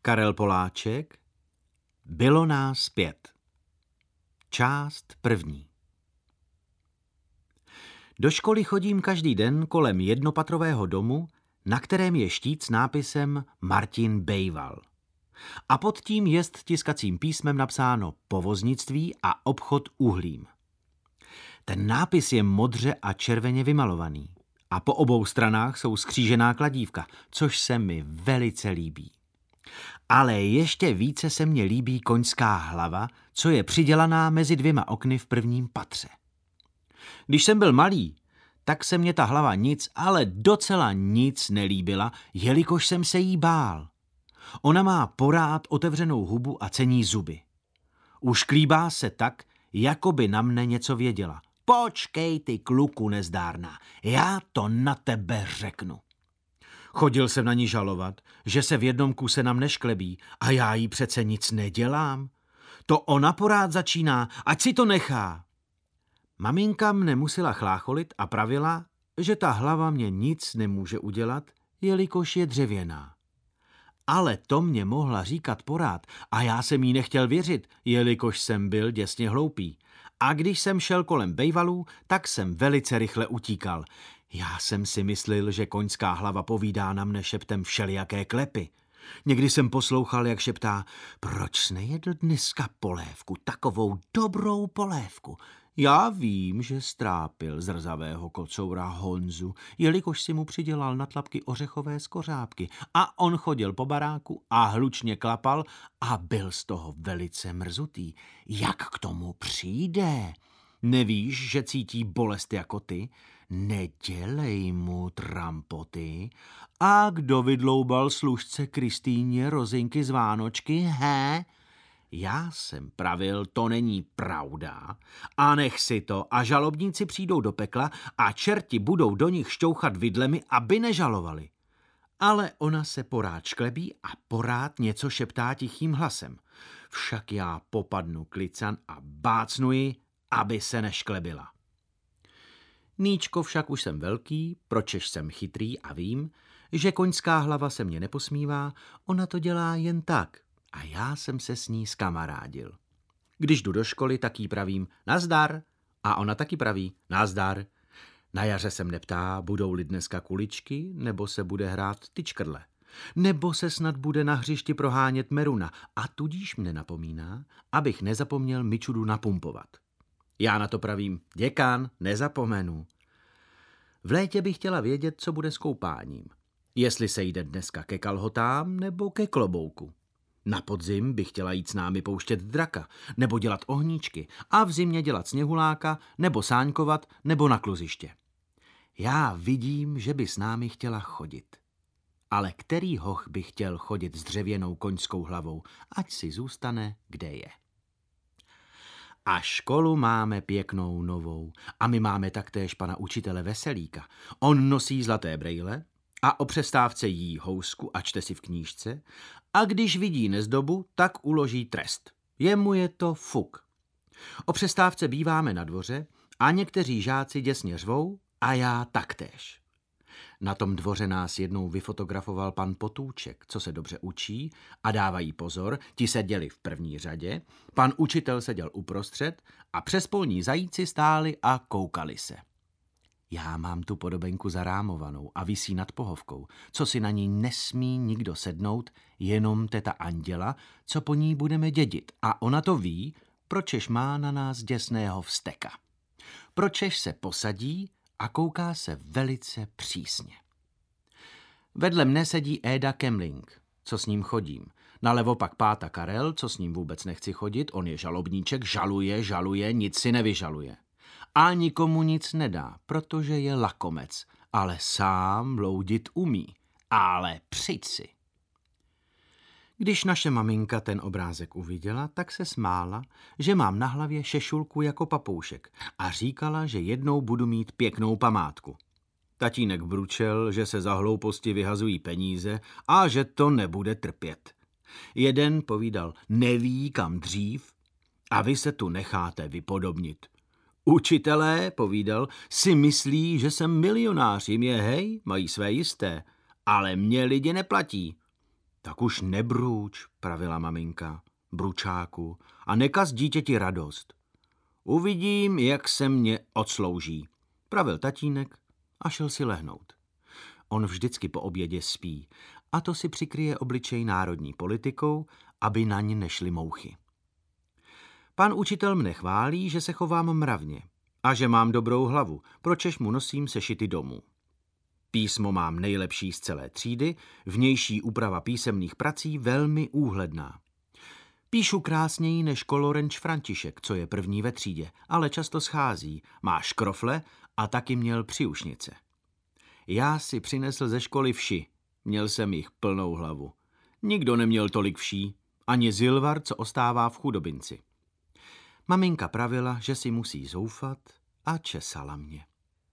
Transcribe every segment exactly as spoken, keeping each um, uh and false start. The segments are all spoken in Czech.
Karel Poláček. Bylo nás pět. Část první. Do školy chodím každý den kolem jednopatrového domu, na kterém je štít s nápisem Martin Bejval. A pod tím jest tiskacím písmem napsáno povoznictví a obchod uhlím. Ten nápis je modře a červeně vymalovaný a po obou stranách jsou skřížená kladívka, což se mi velice líbí. Ale ještě více se mně líbí koňská hlava, co je přidělaná mezi dvěma okny v prvním patře. Když jsem byl malý, tak se mně ta hlava nic, ale docela nic nelíbila, jelikož jsem se jí bál. Ona má porád otevřenou hubu a cení zuby. Ušklíbá se tak, jako by na mne něco věděla. Počkej ty, kluku nezdárná, já to na tebe řeknu. Chodil jsem na ní žalovat, že se v jednom kuse nám nešklebí a já jí přece nic nedělám. To ona porád začíná, ať si to nechá. Maminka mne musela chlácholit a pravila, že ta hlava mě nic nemůže udělat, jelikož je dřevěná. Ale to mě mohla říkat porád a já jsem jí nechtěl věřit, jelikož jsem byl děsně hloupý. A když jsem šel kolem bejvalů, tak jsem velice rychle utíkal. Já jsem si myslel, že koňská hlava povídá na mne šeptem všelijaké klepy. Někdy jsem poslouchal, jak šeptá, proč nejedl dneska polévku, takovou dobrou polévku. Já vím, že strápil zrzavého kocoura Honzu, jelikož si mu přidělal na tlapky ořechové skořápky a on chodil po baráku a hlučně klapal a byl z toho velice mrzutý. Jak k tomu přijde? Nevíš, že cítí bolest jako ty? Nedělej mu trampoty. A kdo vydloubal služce Kristýně rozinky z Vánočky, he? Já jsem pravil, to není pravda. A nech si to a žalobníci přijdou do pekla a čerti budou do nich šťouchat vidlemi, aby nežalovali. Ale ona se porád šklebí a porád něco šeptá tichým hlasem. Však já popadnu klican a bácnu ji, aby se nešklebila. Níčko však už jsem velký, pročež jsem chytrý a vím, že koňská hlava se mě neposmívá, ona to dělá jen tak. A já jsem se s ní skamarádil. Když jdu do školy, tak jí pravím nazdar a ona taky praví nazdar. Na jaře se mne ptá, budou-li dneska kuličky, nebo se bude hrát tyčkrle. Nebo se snad bude na hřišti prohánět meruna a tudíž mne napomíná, abych nezapomněl Mičudu napumpovat. Já na to pravím, děkan, nezapomenu. V létě bych chtěla vědět, co bude s koupáním. Jestli se jde dneska ke kalhotám nebo ke klobouku. Na podzim bych chtěla jít s námi pouštět draka, nebo dělat ohníčky a v zimě dělat sněhuláka, nebo sáňkovat, nebo na kluziště. Já vidím, že by s námi chtěla chodit. Ale který hoch by chtěl chodit s dřevěnou koňskou hlavou, ať si zůstane, kde je. A školu máme pěknou novou a my máme taktéž pana učitele Veselíka. On nosí zlaté brejle a o přestávce jí housku a čte si v knížce a když vidí nezdobu, tak uloží trest. Jemu je to fuk. O přestávce býváme na dvoře a někteří žáci děsně řvou a já taktéž. Na tom dvoře nás jednou vyfotografoval pan Potůček, co se dobře učí a dávají pozor, ti seděli v první řadě, pan učitel seděl uprostřed a přes polní zajíci stáli a koukali se. Já mám tu podobenku zarámovanou a visí nad pohovkou, co si na ní nesmí nikdo sednout, jenom teta Anděla, co po ní budeme dědit. A ona to ví, pročež má na nás děsného vzteka. Pročež se posadí a kouká se velice přísně. Vedle mne sedí Éda Kemling, co s ním chodím. Nalevo pak páta Karel, co s ním vůbec nechci chodit, on je žalobníček, žaluje, žaluje, nic si nevyžaluje. A nikomu nic nedá, protože je lakomec, ale sám bloudit umí. Ale přijď si. Když naše maminka ten obrázek uviděla, tak se smála, že mám na hlavě šešulku jako papoušek a říkala, že jednou budu mít pěknou památku. Tatínek bručel, že se za hlouposti vyhazují peníze a že to nebude trpět. Jeden povídal, neví kam dřív a vy se tu necháte vypodobnit. Učitelé, povídal, si myslí, že jsem milionář, jim je hej, mají své jisté, ale mě lidi neplatí. Tak už nebrůč, pravila maminka, bručáku, a nekaz dítěti radost. Uvidím, jak se mě odslouží, pravil tatínek a šel si lehnout. On vždycky po obědě spí a to si přikryje obličej národní politikou, aby na ní nešly mouchy. Pan učitel mne chválí, že se chovám mravně a že mám dobrou hlavu, pročež mu nosím sešity domů. Písmo mám nejlepší z celé třídy, vnější úprava písemných prací velmi úhledná. Píšu krásněji než Kolorenč František, co je první ve třídě, ale často schází, má škrofle a taky měl přiušnice. Já si přinesl ze školy vši, měl jsem jich plnou hlavu. Nikdo neměl tolik vší, ani Zilvar, co ostává v chudobinci. Maminka pravila, že si musí zoufat a česala mě.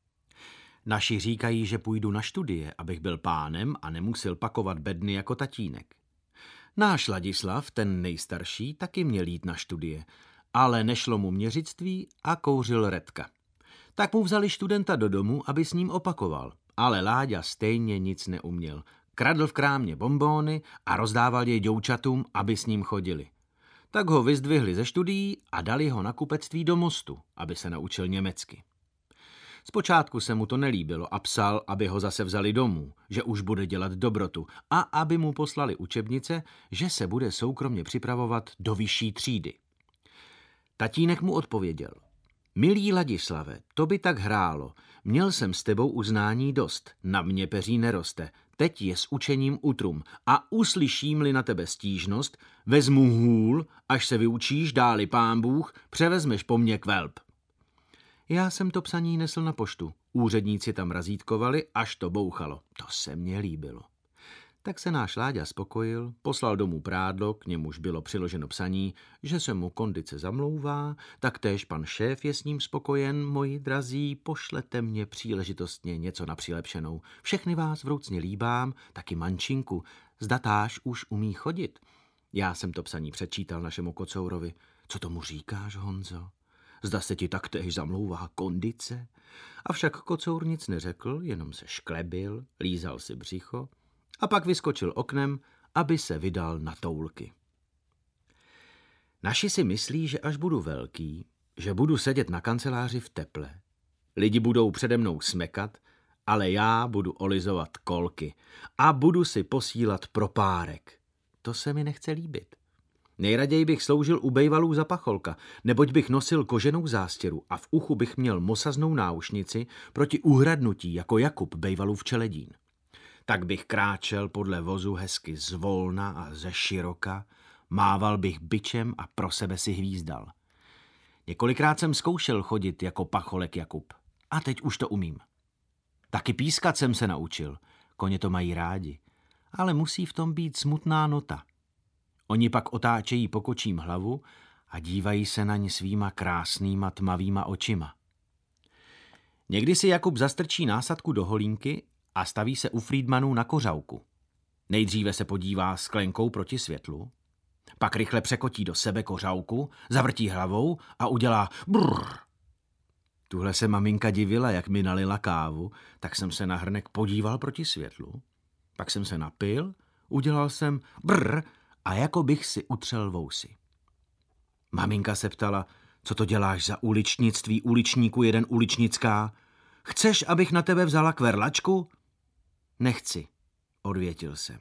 Naši říkají, že půjdu na studie, abych byl pánem a nemusel pakovat bedny jako tatínek. Náš Ladislav, ten nejstarší, taky měl jít na studie, ale nešlo mu měřictví a kouřil redka. Tak mu vzali studenta do domu, aby s ním opakoval, ale Láďa stejně nic neuměl. Kradl v krámě bonbóny a rozdával je děvčatům, aby s ním chodili. Tak ho vyzdvihli ze studií a dali ho na kupectví do Mostu, aby se naučil německy. Zpočátku se mu to nelíbilo a psal, aby ho zase vzali domů, že už bude dělat dobrotu a aby mu poslali učebnice, že se bude soukromně připravovat do vyšší třídy. Tatínek mu odpověděl: Milý Ladislave, to by tak hrálo, měl jsem s tebou uznání dost, na mě peří neroste, teď je s učením utrum a uslyším-li na tebe stížnost, vezmu hůl, až se vyučíš, dáli pán Bůh, převezmeš po mně kvelp. Já jsem to psaní nesl na poštu. Úředníci tam razítkovali, až to bouchalo. To se mně líbilo. Tak se náš Láďa spokojil, poslal domů prádlo, k němuž bylo přiloženo psaní, že se mu kondice zamlouvá, taktéž pan šéf je s ním spokojen, moji drazí, pošlete mě příležitostně něco na přilepšenou. Všechny vás vroucně líbám, taky mančinku, zdatáš už umí chodit. Já jsem to psaní přečítal našemu kocourovi. Co tomu říkáš, Honzo? Zda se ti taktéž zamlouvá kondice? Avšak kocour nic neřekl, jenom se šklebil, lízal si břicho a pak vyskočil oknem, aby se vydal na toulky. Naši si myslí, že až budu velký, že budu sedět na kanceláři v teple. Lidi budou přede mnou smekat, ale já budu olizovat kolky a budu si posílat propárek. To se mi nechce líbit. Nejraději bych sloužil u bejvalů za pacholka, neboť bych nosil koženou zástěru a v uchu bych měl mosaznou náušnici proti uhradnutí jako Jakub bejvalův čeledín. Tak bych kráčel podle vozu hezky zvolna a ze široka, mával bych bičem a pro sebe si hvízdal. Několikrát jsem zkoušel chodit jako pacholek Jakub a teď už to umím. Taky pískat jsem se naučil, koně to mají rádi, ale musí v tom být smutná nota. Oni pak otáčejí pokočím hlavu a dívají se na ní svýma krásnýma tmavýma očima. Někdy si Jakub zastrčí násadku do holínky a staví se u Friedmanů na kořálku. Nejdříve se podívá sklenkou proti světlu, pak rychle překotí do sebe kořálku, zavrtí hlavou a udělá brrr. Tuhle se maminka divila, jak mi nalila kávu, tak jsem se na hrnek podíval proti světlu, pak jsem se napil, udělal jsem brrr a jako bych si utřel vousy. Maminka se ptala, co to děláš za uličnictví uličníku jeden uličnická? Chceš, abych na tebe vzala kverlačku? Nechci, odvětil jsem.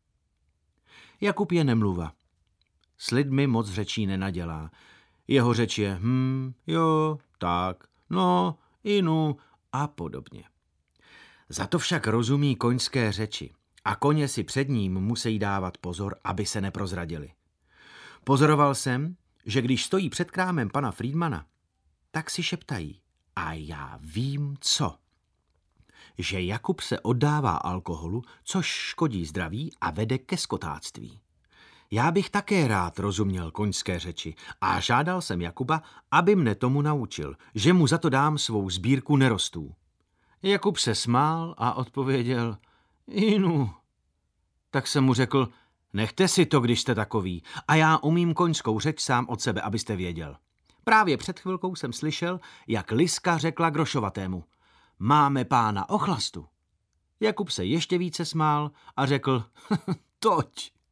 Jakub je nemluva. S lidmi moc řečí nenadělá. Jeho řeč je hm, jo, tak, no, inu a podobně. Za to však rozumí koňské řeči a koně si před ním musí dávat pozor, aby se neprozradili. Pozoroval jsem, že když stojí před krámem pana Friedmana, tak si šeptají. A já vím co. Že Jakub se oddává alkoholu, což škodí zdraví a vede ke skotáctví. Já bych také rád rozuměl koňské řeči a žádal jsem Jakuba, aby mne tomu naučil, že mu za to dám svou sbírku nerostů. Jakub se smál a odpověděl, inu. Tak jsem mu řekl, nechte si to, když jste takový, a já umím koňskou řeč sám od sebe, abyste věděl. Právě před chvilkou jsem slyšel, jak Liska řekla Grošovatému, máme pána ochlastu. Jakub se ještě více smál a řekl, toť.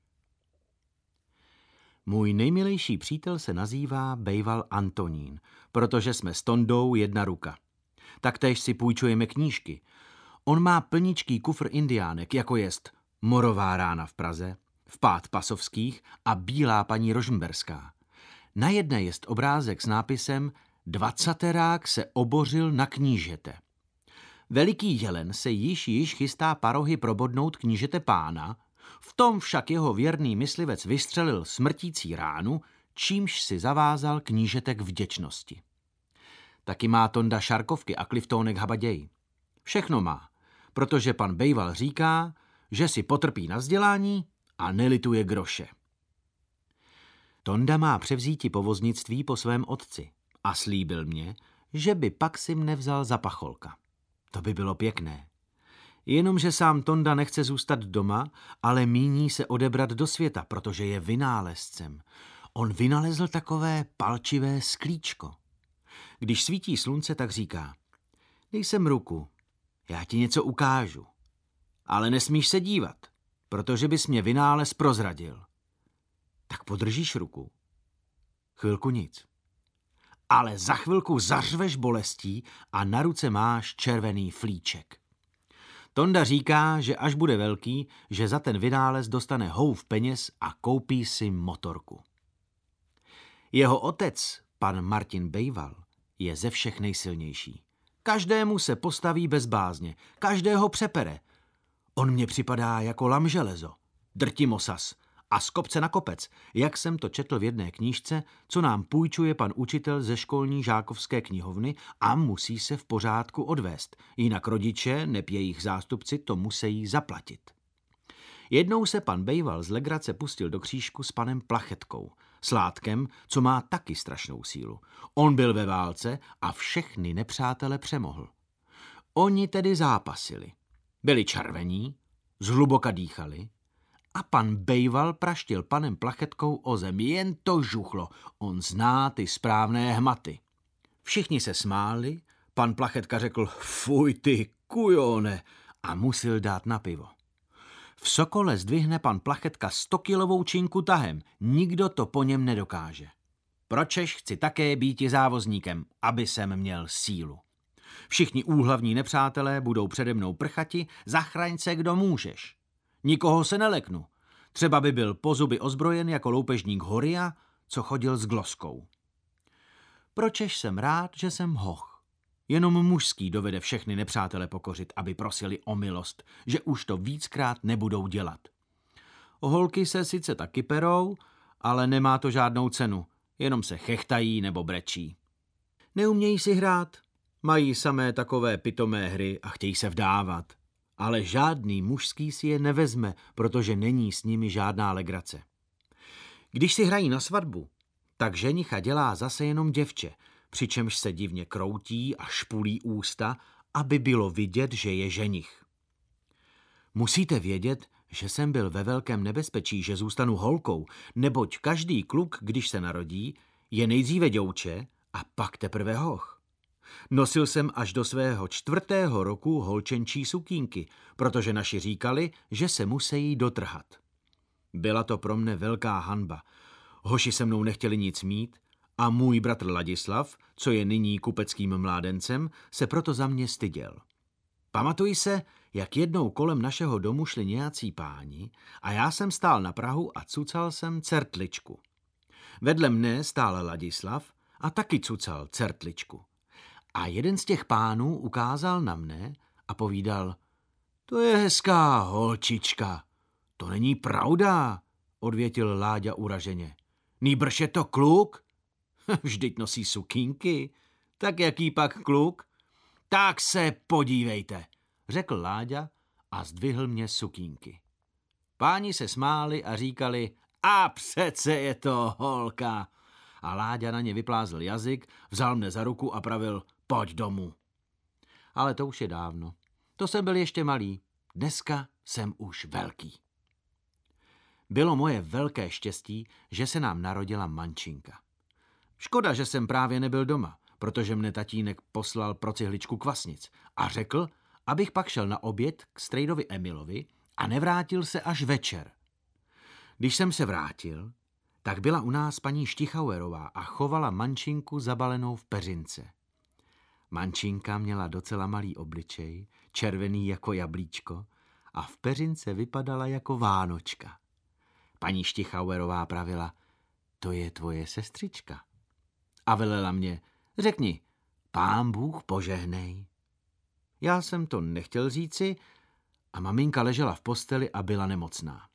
Můj nejmilejší přítel se nazývá Bejval Antonín, protože jsme s Tondou jedna ruka. Taktéž si půjčujeme knížky. On má plničký kufr indiánek, jako jest Morová rána v Praze, Vpád Pasovských a Bílá paní Rožmberská. Na jedné jest obrázek s nápisem Dvacaterák se obořil na knížete. Veliký jelen se již již chystá parohy probodnout knížete pána, v tom však jeho věrný myslivec vystřelil smrtící ránu, čímž si zavázal knížete k vděčnosti. Taky má Tonda šarkovky a kliftónek habaděj. Všechno má, protože pan Bejval říká, že si potrpí na vzdělání a nelituje groše. Tonda má převzíti povoznictví po svém otci a slíbil mě, že by pak si mne vzal za pacholka. To by bylo pěkné. Jenomže sám Tonda nechce zůstat doma, ale míní se odebrat do světa, protože je vynálezcem. On vynalezl takové palčivé sklíčko. Když svítí slunce, tak říká: dej sem ruku, já ti něco ukážu. Ale nesmíš se dívat, protože bys mě vynález prozradil. Tak podržíš ruku. Chvilku nic. Ale za chvilku zařveš bolestí a na ruce máš červený flíček. Tonda říká, že až bude velký, že za ten vynález dostane houf peněz a koupí si motorku. Jeho otec, pan Martin Bejval, je ze všech nejsilnější. Každému se postaví bez bázně, každého přepere. On mně připadá jako lamželezo, drtimosas a z kopce na kopec, jak jsem to četl v jedné knížce, co nám půjčuje pan učitel ze školní žákovské knihovny a musí se v pořádku odvést, jinak rodiče, neb jejich zástupci, to musí zaplatit. Jednou se pan Bejval z legrace pustil do křížku s panem Plachetkou, sládkem, co má taky strašnou sílu. On byl ve válce a všechny nepřátele přemohl. Oni tedy zápasili. Byli červení, zhluboka dýchali a pan Bejval praštil panem Plachetkou o zem. Jen to žuchlo, on zná ty správné hmaty. Všichni se smáli, pan Plachetka řekl: fuj ty kujone, a musel dát na pivo. V Sokole zdvihne pan Plachetka stokilovou činku tahem, nikdo to po něm nedokáže. Pročež chci také býti závozníkem, aby jsem měl sílu. Všichni úhlavní nepřátelé budou přede mnou prchati, zachraň se, kdo můžeš. Nikoho se neleknu, třeba by byl po zuby ozbrojen jako loupežník Horia, co chodil s gloskou. Pročež jsem rád, že jsem hoch. Jenom mužský dovede všechny nepřátele pokořit, aby prosili o milost, že už to víckrát nebudou dělat. Holky se sice taky perou, ale nemá to žádnou cenu, jenom se chechtají nebo brečí. Neumějí si hrát, mají samé takové pitomé hry a chtějí se vdávat, ale žádný mužský si je nevezme, protože není s nimi žádná legrace. Když si hrají na svatbu, tak ženicha dělá zase jenom děvče, přičemž se divně kroutí a špulí ústa, aby bylo vidět, že je ženich. Musíte vědět, že jsem byl ve velkém nebezpečí, že zůstanu holkou, neboť každý kluk, když se narodí, je nejdříve děvče a pak teprve hoch. Nosil jsem až do svého čtvrtého roku holčenčí sukínky, protože naši říkali, že se musí dotrhat. Byla to pro mne velká hanba. Hoši se mnou nechtěli nic mít a můj bratr Ladislav, co je nyní kupeckým mládencem, se proto za mě styděl. Pamatuji se, jak jednou kolem našeho domu šli nějací páni a já jsem stál na prahu a cucal jsem certličku. Vedle mne stál Ladislav a taky cucal certličku. A jeden z těch pánů ukázal na mne a povídal: to je hezká holčička. To není pravda, odvětil Láďa uraženě. Nýbrž je to kluk? Vždyť nosí sukínky. Tak jaký pak kluk? Tak se podívejte, řekl Láďa a zdvihl mě sukínky. Páni se smáli a říkali: a přece je to holka. A Láďa na ně vyplázl jazyk, vzal mne za ruku a pravil: pojď domů. Ale to už je dávno. To jsem byl ještě malý. Dneska jsem už velký. Bylo moje velké štěstí, že se nám narodila mančinka. Škoda, že jsem právě nebyl doma, protože mne tatínek poslal pro cihličku kvasnic a řekl, abych pak šel na oběd k strejdovi Emilovi a nevrátil se až večer. Když jsem se vrátil, tak byla u nás paní Štichauerová a chovala mančinku zabalenou v peřince. Mančinka měla docela malý obličej, červený jako jablíčko a v peřince vypadala jako Vánočka. Paní Štichauerová pravila, to je tvoje sestřička. A velela mě, řekni, Pán Bůh požehnej. Já jsem to nechtěl říci a maminka ležela v posteli a byla nemocná.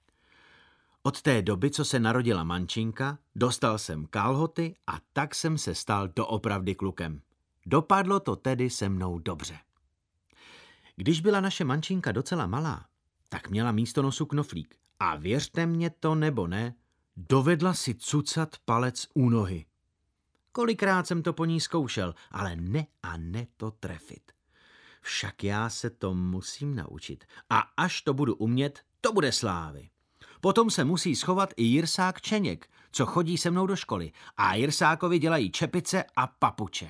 Od té doby, co se narodila mančinka, dostal jsem kalhoty a tak jsem se stal doopravdy klukem. Dopadlo to tedy se mnou dobře. Když byla naše mančinka docela malá, tak měla místo nosu knoflík a věřte mě to nebo ne, dovedla si cucat palec u nohy. Kolikrát jsem to po ní zkoušel, ale ne a ne to trefit. Však já se to musím naučit a až to budu umět, to bude slávy. Potom se musí schovat i Jirsák Čeněk, co chodí se mnou do školy a Jirsákovi dělají čepice a papuče.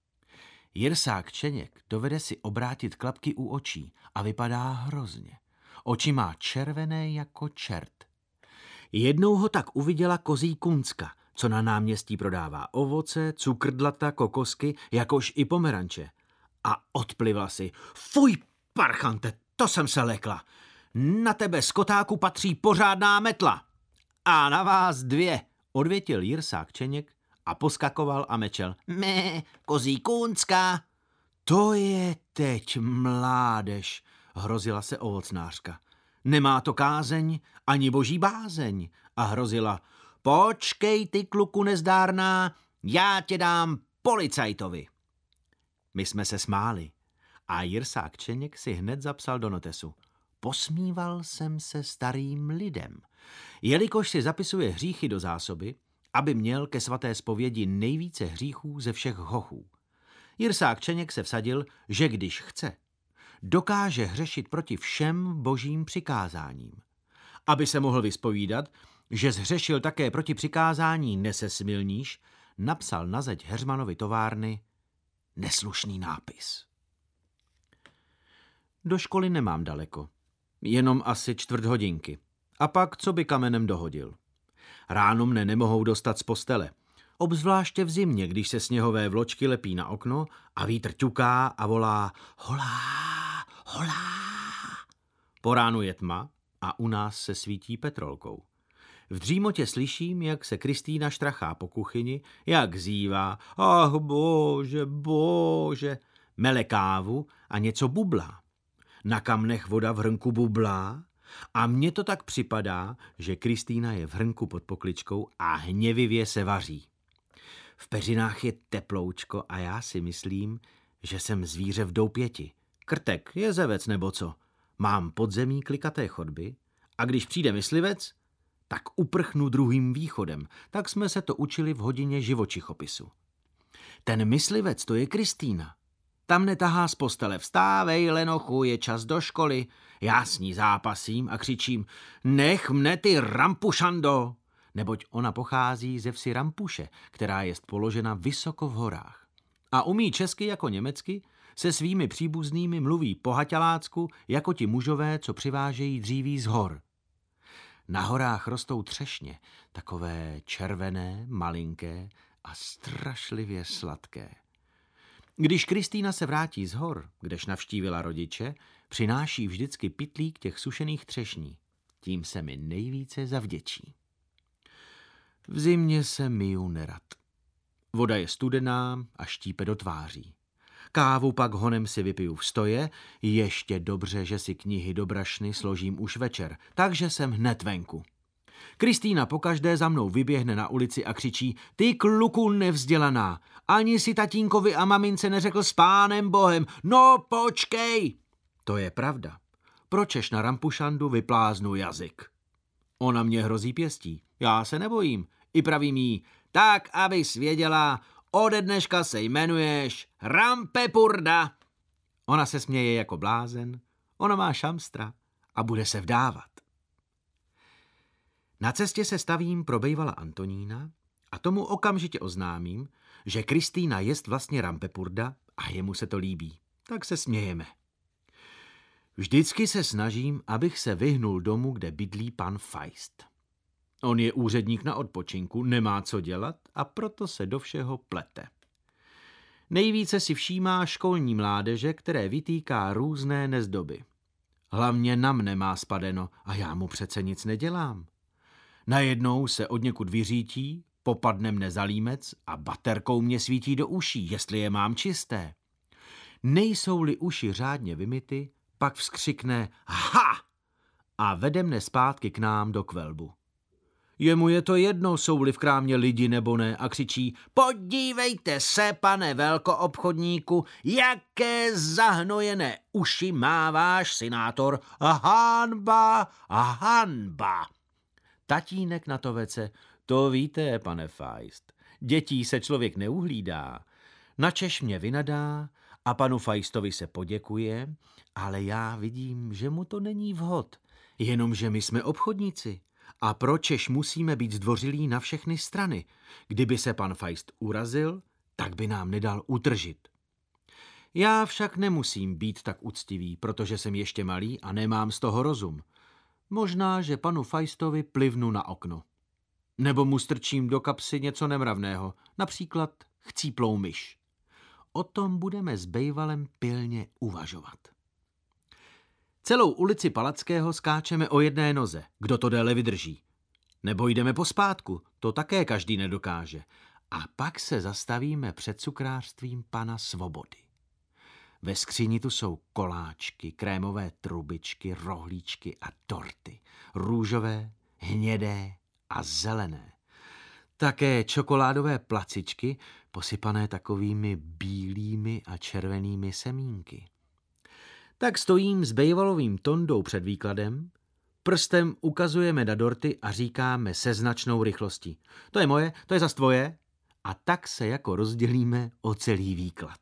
Jirsák Čeněk dovede si obrátit klapky u očí a vypadá hrozně. Oči má červené jako čert. Jednou ho tak uviděla kozí Kuncka, co na náměstí prodává ovoce, cukrdlata, kokosky, jakož i pomeranče. A odplivla si. Fuj, parchante, to jsem se lekla. Na tebe, skotáku, patří pořádná metla. A na vás dvě, odvětil Jirsák Čeněk a poskakoval a mečel. Mé, kozí Kuncka. To je teď mládež, hrozila se ovocnářka. Nemá to kázeň ani boží bázeň. A hrozila, počkej ty, kluku nezdárná, já tě dám policajtovi. My jsme se smáli a Jirsák Čeněk si hned zapsal do notesu. Posmíval jsem se starým lidem, jelikož si zapisuje hříchy do zásoby, aby měl ke svaté zpovědi nejvíce hříchů ze všech hochů. Jirsák Čeněk se vsadil, že když chce, dokáže hřešit proti všem božím přikázáním. Aby se mohl vyspovídat, že zhřešil také proti přikázání nesesmilníš, napsal na zeď Heřmanovy továrny neslušný nápis. Do školy nemám daleko, jenom asi čtvrt hodinky. A pak, co by kamenem dohodil. Ráno mne nemohou dostat z postele. Obzvláště v zimě, když se sněhové vločky lepí na okno a vítr ťuká a volá holá, holá. Po ránu je tma a u nás se svítí petrolkou. V dřímotě slyším, jak se Kristýna štrachá po kuchyni, jak zívá, ach bože, bože, mele kávu a něco bublá. Na kamnech voda v hrnku bublá a mně to tak připadá, že Kristýna je v hrnku pod pokličkou a hněvivě se vaří. V peřinách je teploučko a já si myslím, že jsem zvíře v doupěti. Krtek, jezevec nebo co. Mám podzemí klikaté chodby a když přijde myslivec, tak uprchnu druhým východem. Tak jsme se to učili v hodině živočichopisu. Ten myslivec, to je Kristýna. Tam netahá z postele, vstávej, lenochu, je čas do školy. Já s ní zápasím a křičím, nech mne ty rampušando, neboť ona pochází ze vsi Rampuše, která jest položena vysoko v horách. A umí česky jako německy, se svými příbuznými mluví po haťalácku, jako ti mužové, co přivážejí dříví z hor. Na horách rostou třešně, takové červené, malinké a strašlivě sladké. Když Kristýna se vrátí z hor, kdež navštívila rodiče, přináší vždycky pytlík těch sušených třešní. Tím se mi nejvíce zavděčí. V zimě se myju nerad. Voda je studená a štípe do tváří. Kávu pak honem si vypiju v stoje, ještě dobře, že si knihy do brašny složím už večer, takže jsem hned venku. Kristýna pokaždé za mnou vyběhne na ulici a křičí, ty kluku nevzdělaná, ani si tatínkovi a mamince neřekl s pánem Bohem, no počkej. To je pravda. Pročeš na rampušandu vypláznu jazyk. Ona mě hrozí pěstí, já se nebojím, i pravím jí, tak abys věděla, ode dneška se jmenuješ Rampepurda. Ona se směje jako blázen, ona má šamstra a bude se vdávat. Na cestě se stavím pro bejvala Antonína a tomu okamžitě oznámím, že Kristýna jest vlastně Rampepurda a jemu se to líbí. Tak se smějeme. Vždycky se snažím, abych se vyhnul domu, kde bydlí pan Feist. On je úředník na odpočinku, nemá co dělat a proto se do všeho plete. Nejvíce si všímá školní mládeže, které vytýká různé nezdoby. Hlavně na mne má spadeno a já mu přece nic nedělám. Najednou se odněkud vyřítí, popadne mne za límec a baterkou mě svítí do uší, jestli je mám čisté. Nejsou-li uši řádně vymyty, pak vzkřikne ha a vede mne zpátky k nám do kvelbu. Jemu je to jedno, jsou-li v krámě lidi nebo ne, a křičí: podívejte se, pane velkoobchodníku, jaké zahnojené uši má váš synátor, hanba, hanba. Tatínek na to vece: to víte, pane Feist, dětí se člověk neuhlídá. Načež mě vynadá a panu Feistovi se poděkuje, ale já vidím, že mu to není vhod, jenomže my jsme obchodníci. A pročež musíme být zdvořilí na všechny strany? Kdyby se pan Feist urazil, tak by nám nedal utržit. Já však nemusím být tak úctivý, protože jsem ještě malý a nemám z toho rozum. Možná, že panu Feistovi plivnu na okno. Nebo mu strčím do kapsy něco nemravného, například chcíplou myš. O tom budeme s Bejvalem pilně uvažovat. Celou ulici Palackého skáčeme o jedné noze, kdo to déle vydrží. Nebo jdeme pospátku, to také každý nedokáže. A pak se zastavíme před cukrářstvím pana Svobody. Ve skříni tu jsou koláčky, krémové trubičky, rohlíčky a torty. Růžové, hnědé a zelené. Také čokoládové placičky, posypané takovými bílými a červenými semínky. Tak stojím s Bejvalovým Tondou před výkladem, prstem ukazujeme na dorty a říkáme se značnou rychlostí: to je moje, to je zas tvoje. A tak se jako rozdělíme o celý výklad.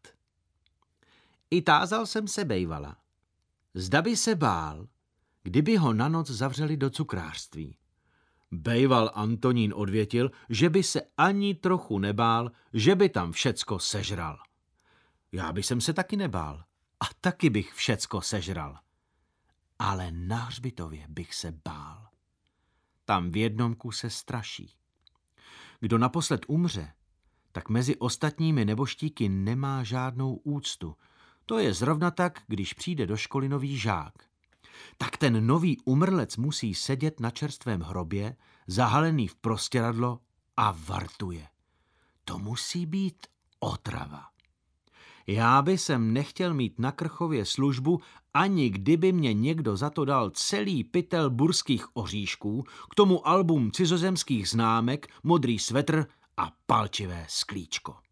I tázal jsem se Bejvala, zda by se bál, kdyby ho na noc zavřeli do cukrářství. Bejval Antonín odvětil, že by se ani trochu nebál, že by tam všecko sežral. Já bych se taky nebál. A taky bych všecko sežral. Ale na hřbitově bych se bál. Tam v jednom kuse straší. Kdo naposled umře, tak mezi ostatními neboštíky nemá žádnou úctu. To je zrovna tak, když přijde do školy nový žák. Tak ten nový umrlec musí sedět na čerstvém hrobě, zahalený v prostěradlo a vartuje. To musí být otrava. Já by sem nechtěl mít na Krchově službu, ani kdyby mě někdo za to dal celý pytel burských oříšků, k tomu album cizozemských známek, modrý svetr a palčivé sklíčko.